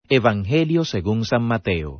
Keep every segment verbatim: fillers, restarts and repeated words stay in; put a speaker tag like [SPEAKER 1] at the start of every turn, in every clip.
[SPEAKER 1] Evangelio según San Mateo.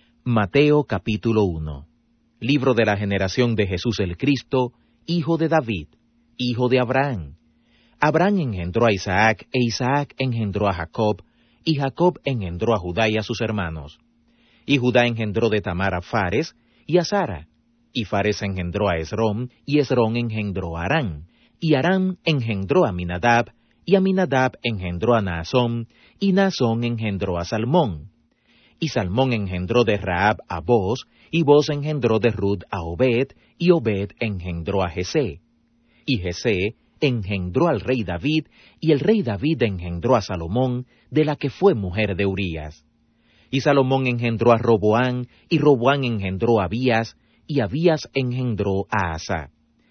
[SPEAKER 1] Mateo capítulo uno. Libro de la generación de Jesús el Cristo, hijo de David, hijo de Abraham. Abraham engendró a Isaac, e Isaac engendró a Jacob, y Jacob engendró a Judá y a sus hermanos. Y Judá engendró de Tamar a Fares y a Zara. Y Fares engendró a Esrom, y Esrom engendró a Aram. Y Aram engendró a Aminadab, y Aminadab engendró a Naasón, y Naasón engendró a Salmón. Y Salmón engendró de Rahab a Boz, y Boz engendró de Rut a Obed, y Obed engendró a Jesé. Y Jesé engendró al rey David, y el rey David engendró a Salomón, de la que fue mujer de Urías. Y Salomón engendró a Roboán, y Roboán engendró a Abías, y Abías engendró a Asa.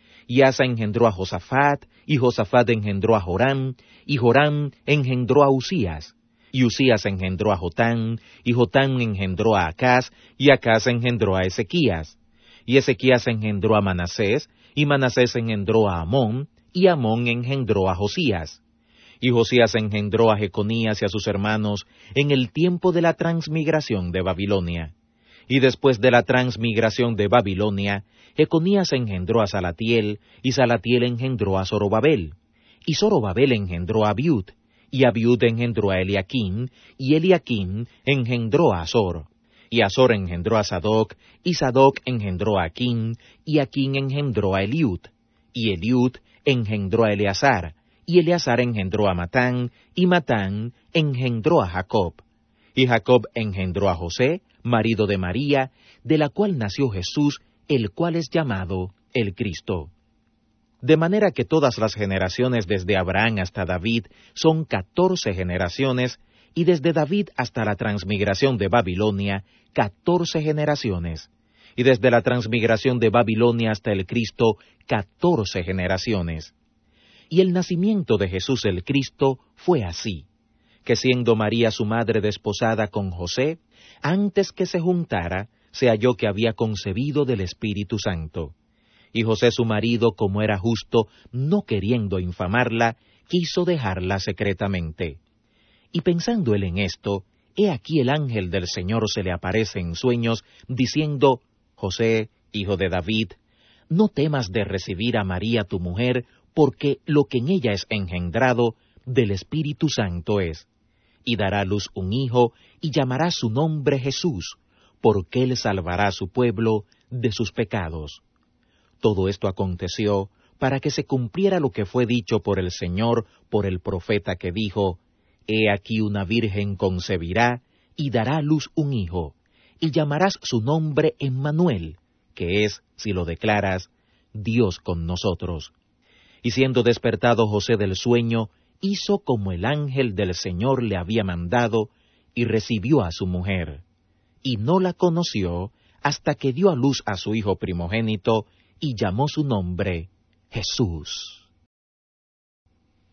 [SPEAKER 1] Y Asa engendró a Josafat, y Josafat engendró a Joram, y Joram engendró a Usías. Y Usías engendró a Jotán, y Jotán engendró a Acaz, y Acaz engendró a Ezequías. Y Ezequías engendró a Manasés, y Manasés engendró a Amón, y Amón engendró a Josías. Y Josías engendró a Jeconías y a sus hermanos en el tiempo de la transmigración de Babilonia. Y después de la transmigración de Babilonia, Jeconías engendró a Salatiel, y Salatiel engendró a Zorobabel. Y Zorobabel engendró a Abiud, y Abiud engendró a Eliaquim, y Eliaquim engendró a Azor. Y Azor engendró a Sadoc, y Sadoc engendró a Aquim, y Aquim engendró a Eliud. Y Eliud engendró a Eleazar, y Eleazar engendró a Matán, y Matán engendró a Jacob. Y Jacob engendró a José, marido de María, de la cual nació Jesús, el cual es llamado el Cristo. De manera que todas las generaciones desde Abraham hasta David son catorce generaciones, y desde David hasta la transmigración de Babilonia, catorce generaciones, y desde la transmigración de Babilonia hasta el Cristo, catorce generaciones. Y el nacimiento de Jesús el Cristo fue así, que siendo María su madre desposada con José, antes que se juntara, se halló que había concebido del Espíritu Santo. Y José su marido, como era justo, no queriendo infamarla, quiso dejarla secretamente. Y pensando él en esto, he aquí el ángel del Señor se le aparece en sueños, diciendo: José, hijo de David, no temas de recibir a María tu mujer, porque lo que en ella es engendrado del Espíritu Santo es. Y dará a luz un hijo, y llamará su nombre Jesús, porque él salvará a su pueblo de sus pecados. Todo esto aconteció para que se cumpliera lo que fue dicho por el Señor por el profeta que dijo: He aquí una virgen concebirá, y dará a luz un hijo, y llamarás su nombre Emmanuel, que es, si lo declaras, Dios con nosotros. Y siendo despertado José del sueño, hizo como el ángel del Señor le había mandado, y recibió a su mujer. Y no la conoció hasta que dio a luz a su hijo primogénito, y llamó su nombre Jesús.